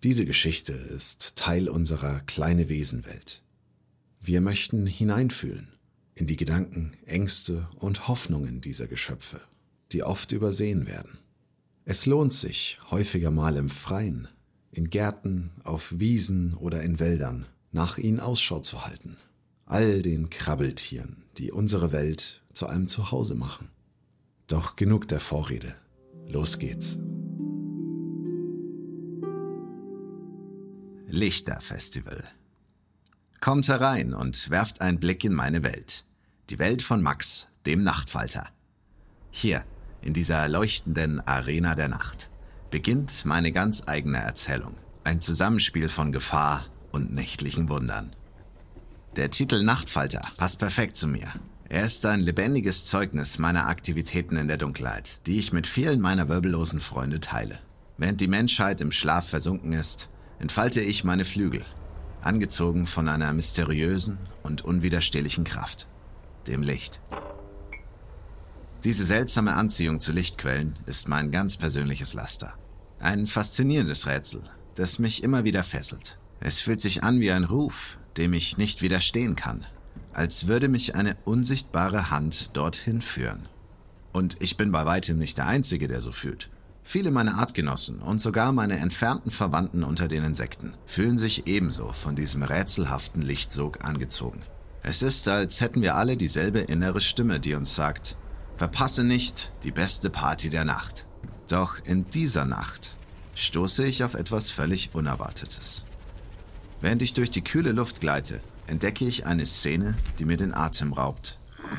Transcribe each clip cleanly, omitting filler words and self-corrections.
Diese Geschichte ist Teil unserer Kleine-Wesen-Welt. Wir möchten hineinfühlen in die Gedanken, Ängste und Hoffnungen dieser Geschöpfe, die oft übersehen werden. Es lohnt sich, häufiger mal im Freien, in Gärten, auf Wiesen oder in Wäldern, nach ihnen Ausschau zu halten. All den Krabbeltieren, die unsere Welt zu einem Zuhause machen. Doch genug der Vorrede. Los geht's. Lichterfestival. Kommt herein und werft einen Blick in meine Welt. Die Welt von Max, dem Nachtfalter. Hier, in dieser leuchtenden Arena der Nacht, beginnt meine ganz eigene Erzählung. Ein Zusammenspiel von Gefahr und nächtlichen Wundern. Der Titel Nachtfalter passt perfekt zu mir. Er ist ein lebendiges Zeugnis meiner Aktivitäten in der Dunkelheit, die ich mit vielen meiner wirbellosen Freunde teile. Während die Menschheit im Schlaf versunken ist, entfalte ich meine Flügel, angezogen von einer mysteriösen und unwiderstehlichen Kraft, dem Licht. Diese seltsame Anziehung zu Lichtquellen ist mein ganz persönliches Laster. Ein faszinierendes Rätsel, das mich immer wieder fesselt. Es fühlt sich an wie ein Ruf, dem ich nicht widerstehen kann, als würde mich eine unsichtbare Hand dorthin führen. Und ich bin bei weitem nicht der Einzige, der so fühlt. Viele meiner Artgenossen und sogar meine entfernten Verwandten unter den Insekten fühlen sich ebenso von diesem rätselhaften Lichtsog angezogen. Es ist, als hätten wir alle dieselbe innere Stimme, die uns sagt: Verpasse nicht die beste Party der Nacht. Doch in dieser Nacht stoße ich auf etwas völlig Unerwartetes. Während ich durch die kühle Luft gleite, entdecke ich eine Szene, die mir den Atem raubt.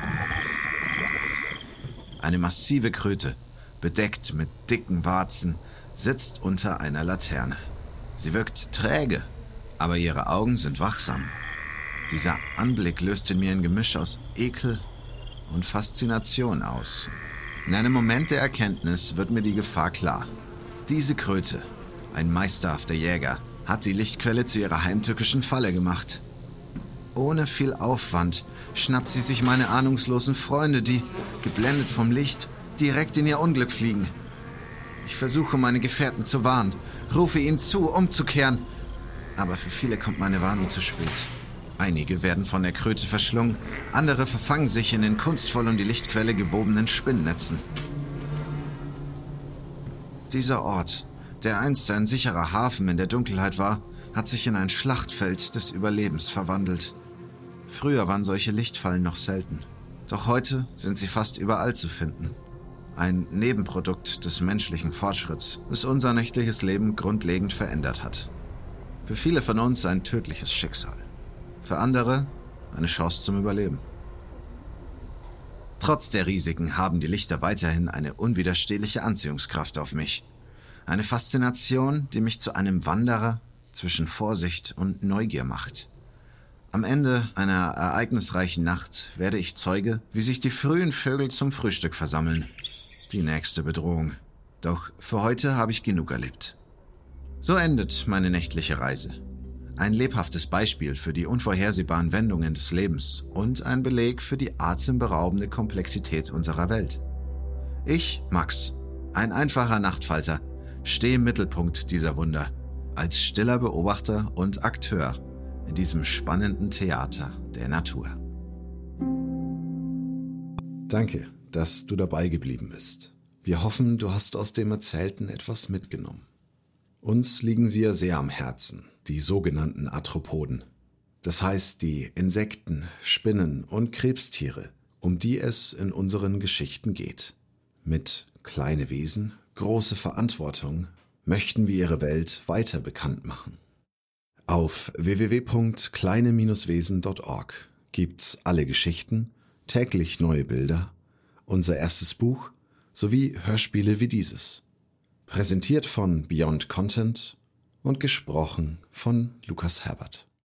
Eine massive Kröte, bedeckt mit dicken Warzen, sitzt unter einer Laterne. Sie wirkt träge, aber ihre Augen sind wachsam. Dieser Anblick löst in mir ein Gemisch aus Ekel und Faszination aus. In einem Moment der Erkenntnis wird mir die Gefahr klar. Diese Kröte, ein meisterhafter Jäger, hat die Lichtquelle zu ihrer heimtückischen Falle gemacht. Ohne viel Aufwand schnappt sie sich meine ahnungslosen Freunde, die, geblendet vom Licht, direkt in ihr Unglück fliegen. Ich versuche, meine Gefährten zu warnen, rufe ihnen zu, umzukehren. Aber für viele kommt meine Warnung zu spät. Einige werden von der Kröte verschlungen, andere verfangen sich in den kunstvoll um die Lichtquelle gewobenen Spinnnetzen. Dieser Ort, der einst ein sicherer Hafen in der Dunkelheit war, hat sich in ein Schlachtfeld des Überlebens verwandelt. Früher waren solche Lichtfallen noch selten, doch heute sind sie fast überall zu finden. Ein Nebenprodukt des menschlichen Fortschritts, das unser nächtliches Leben grundlegend verändert hat. Für viele von uns ein tödliches Schicksal. Für andere eine Chance zum Überleben. Trotz der Risiken haben die Lichter weiterhin eine unwiderstehliche Anziehungskraft auf mich. Eine Faszination, die mich zu einem Wanderer zwischen Vorsicht und Neugier macht. Am Ende einer ereignisreichen Nacht werde ich Zeuge, wie sich die frühen Vögel zum Frühstück versammeln. Die nächste Bedrohung. Doch für heute habe ich genug erlebt. So endet meine nächtliche Reise. Ein lebhaftes Beispiel für die unvorhersehbaren Wendungen des Lebens und ein Beleg für die atemberaubende Komplexität unserer Welt. Ich, Max, ein einfacher Nachtfalter, stehe im Mittelpunkt dieser Wunder, als stiller Beobachter und Akteur in diesem spannenden Theater der Natur. Danke, dass du dabei geblieben bist. Wir hoffen, du hast aus dem Erzählten etwas mitgenommen. Uns liegen sie ja sehr am Herzen, die sogenannten Arthropoden. Das heißt die Insekten, Spinnen und Krebstiere, um die es in unseren Geschichten geht. Mit kleine Wesen, große Verantwortung möchten wir ihre Welt weiter bekannt machen. Auf www.kleine-wesen.org gibt's alle Geschichten, täglich neue Bilder, unser erstes Buch sowie Hörspiele wie dieses. Präsentiert von Beyond Content und gesprochen von Lukas Herbert.